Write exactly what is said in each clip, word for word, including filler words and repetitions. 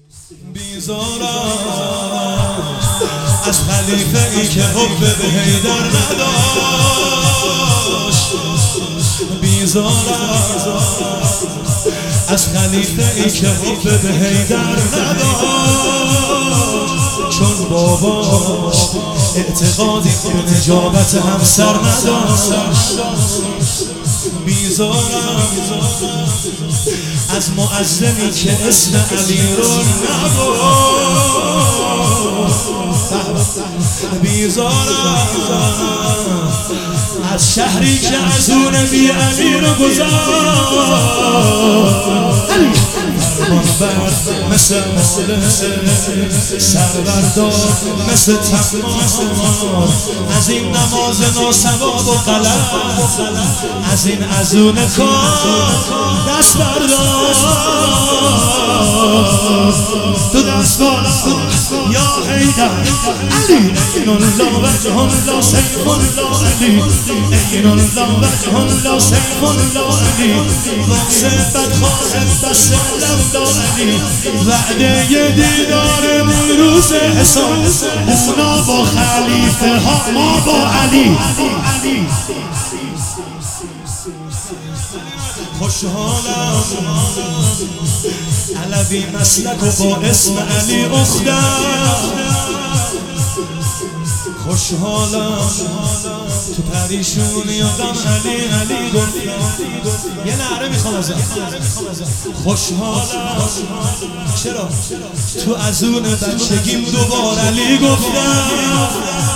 بیزارم از خلیفه ای که حب به حیدر نداشت. بیزارم از خلیفه ای که حب به حیدر نداشت، چون باباش اعتقادی به نجابت همسر نداشت. بیزارم از مؤذنی که اسم علی رو نبرد. بیزارم از شهری که از اون نبی علی رو گذاشت. فرمان برد مثل سروردار مثل تمام، از این نماز ناسواب و غلط، از این ازون کار دست بردار. تو دست بالا یا حیدر علی، این الله وجه الله سیف الله علی، این الله وجه الله سیف الله علی، واسه بدخواهد بس لولا علی، وعده دیدارمون روز حساب، اونا با خلیفه ها ما با علی. خوشحالم علوی مسلک و با اسم علی اختم. خوشحالم تو پریشونی یادم علی علی گفتم. یه نعره میخوام ازم. خوشحالم چرا تو از اون بچگیم دوبار علی گفتم.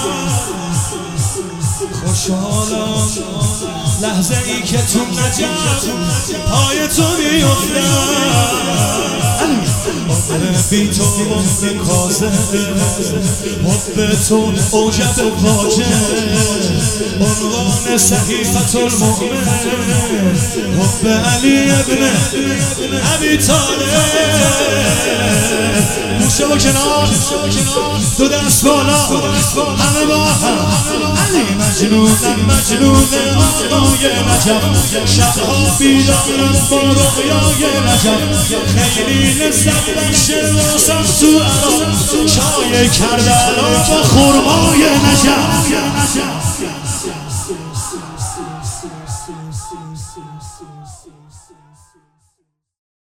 خوشحالم لحظه ای که تو نجف پای تو میفتم. بی تو به کازه حب تو اوجب واجب، عنوان صحیفت المؤمن حب علی ابن ابی طالب. موشه و کنار دو دست بالا همه با هم، علی مجنونم مجنون آقای نجف، شبها بیدارم با رؤیای نجف، خیلی لذت بخشه واسم تو عراق، چای کربلا با خرمای نجف.